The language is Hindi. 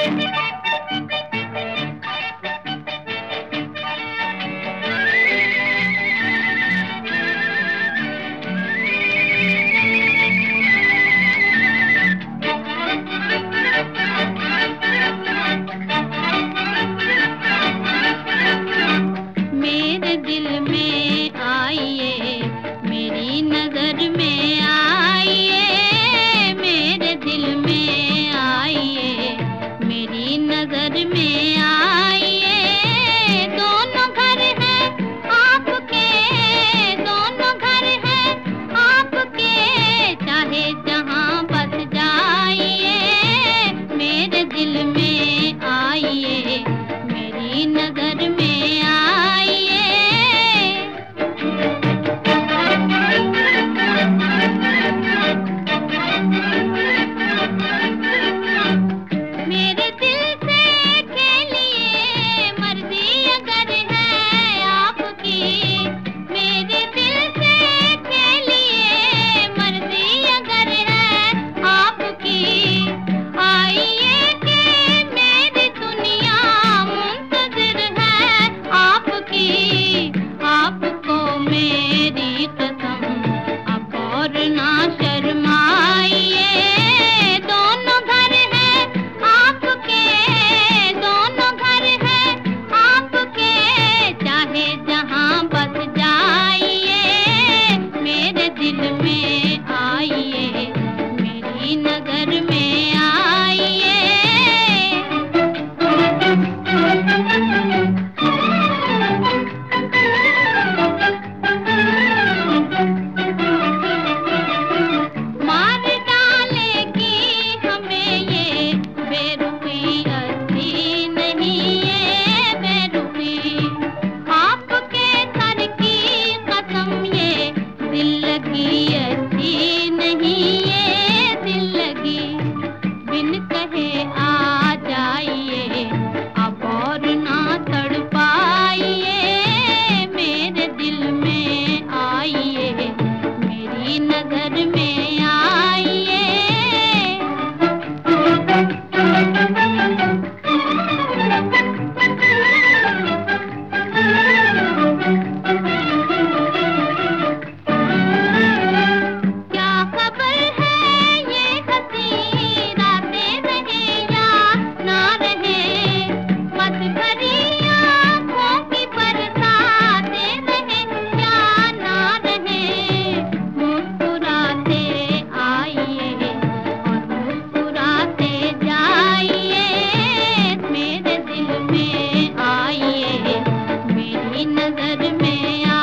मेरे दिल में आइए, मेरी नजर में आइए, मेरे दिल में आइए, मेरी नजर में आइए। दोनों घर हैं आपके, दोनों घर हैं आपके, चाहे जहां बस जाइए। मेरे दिल में आइए, मेरी नजर में आइए। मेरे दिल से खेलिए, मर्जी अगर है आपकी। मेरे दिल से खेलिए, मर्जी अगर है आपकी। आइए कि मेरी दुनिया मुंतज़िर है आपकी। आपको मेरी कसम, अब और ना शर्माइए। दोनों घर हैं आपके, दोनों घर हैं आपके, चाहे जहां बस जाइए। मेरे दिल में आइए, मेरी नजर में आइए। मार डालेगी हमें ये बेरुखी, अच्छी नहीं ये बेरुखी। आपके सर की कसम, ये दिल लगी अच्छी नहीं ये दिल लगी। बिन कहे आ जाइए, अब और ना तड़पाइए। मेरे दिल में आइए, मेरी नजर में आइए। क्या खबर है ये हंसी रातें रहे या ना रहे। मत भरी आँखों की बरसातें रहे या ना रहे। मुस्कुराते आइए और मुस्कुराते जाइए। मेरे दिल में आइए, मेरी नजर में